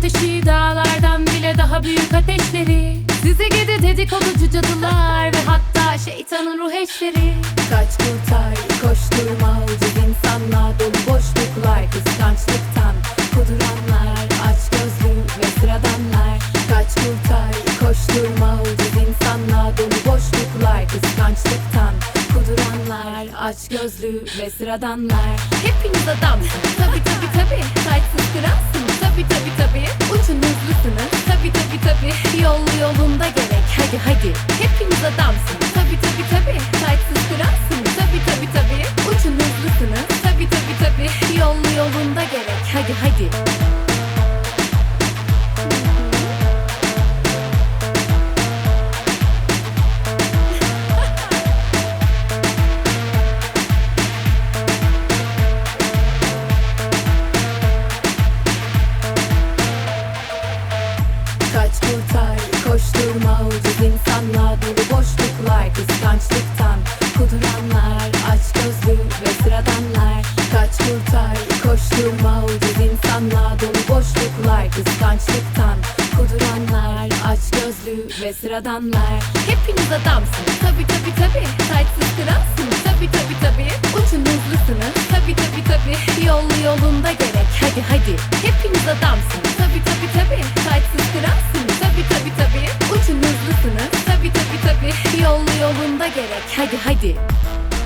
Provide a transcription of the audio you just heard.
ateşi, dağlardan bile daha büyük ateşleri. Size gidi dedikoducu cadılar ve hatta şeytanın ruh eşleri. Kaç kurtar, koşturma, ucuz insanla dolu boşluklar. Kıskançlıktan kuduranlar, açgözlü ve sıradanlar. Kaç kurtar, koşturma, ucuz insanla dolu boşluklar. Kıskançlıktan kuduranlar, açgözlü ve sıradanlar. Hepiniz adamsınız, tabi tabi tabi. Saçsız kralsınız, tabi tabi tabi. Uçun hızlısınız, tabi tabi tabi. Yollu yolunda gerek, hadi hadi. Hepiniz adamsınız, tabi tabi tabi. Saçsız kralsınız, tabi tabi tabi. Uçun hızlısınız, tabi tabi tabi. Yollu yolunda gerek, hadi hadi. Kaç kurtar, koşturma, ucuz insanla dolu boşluklar. Kıskançlıktan kuduranlar, açgözlü ve sıradanlar. Kaç kurtar, koşturma, ucuz insanla dolu boşluklar. Kıskançlıktan kuduranlar, açgözlü ve sıradanlar. Hepiniz adamsınız, tabi tabi tabi. Saçsız kralsınız, tabi tabi tabi. Uçun hızlısınız, tabi tabi tabi. Yollu yolunda gerek, hadi hadi. Hepiniz adamsınız, tabi tabi tabi. Saçsız kralsınız, tabi tabi tabi. Uçun hızlısınız, tabi tabi tabi. Yollu yolunda gerek, hadi hadi.